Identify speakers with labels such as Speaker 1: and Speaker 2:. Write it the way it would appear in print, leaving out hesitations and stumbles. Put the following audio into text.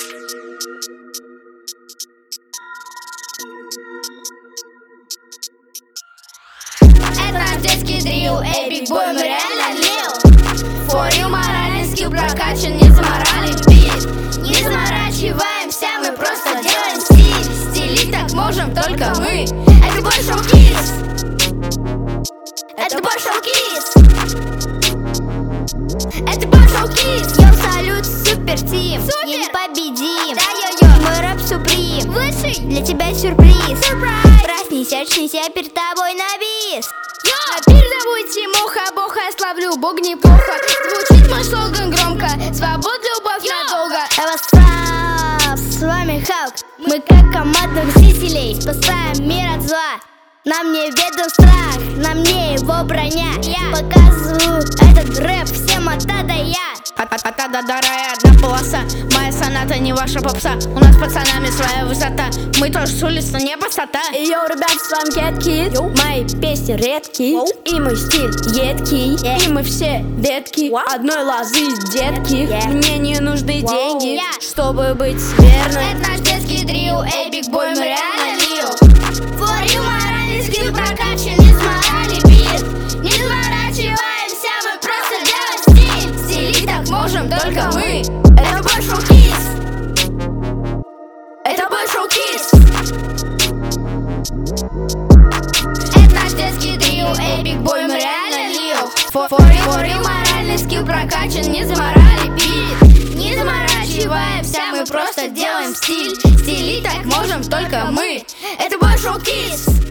Speaker 1: Это наш детский дрил, эй, бигбой, мы реально лил. For you, моральный скилл прокачан, не заморали бит. Не заморачиваемся, мы просто делаем стиль. Стилить так можем только мы. Это бой шоу-кидс. Это бой шоу-кидс. Это бой шоу-кидс. Йоу, салют, супер тим. Непобедим. Да, йо-йо, мой рэп суприм. Лучший для тебя сюрприз. Проснись, перед тобой навис. Передавай Тимоха, Бога, я славлю, Бог неплохо. Звучит мой слоган громко, свобод, любовь надолго. С вами Халк. Мы как команда мстителей, спасаем мир от зла. Нам не ведом страх, на мне его броня. Я показываю этот рэп всем от А до Я.
Speaker 2: От А до Рая одна полоса. Моя соната, не ваша попса. У нас с пацанами своя высота. Мы тоже с улиц, но не пустота.
Speaker 1: Йоу, ребят, с вами Кэткид. Мои песни редкие, и мой стиль едкий. И мы все ветки одной лозы, детки. Мне не нужны деньги, чтобы быть верным. Это наш детский дрил, эй, бигбой, мы реально лил. For you, моральный скилл прокачан, не заморали бит. Не заморачиваемся, мы просто делаем стиль. Стилить так можем только мы. Это бой шоу-кидс. Это бой шоу-кидс. Это наш детский дрил, эй, бигбой, мы реально лил. For you, моральный скилл прокачан, не заморали бит. Не заморачиваемся, мы просто делаем стиль. Стилить так можем только мы. Это бой шоу-кидс.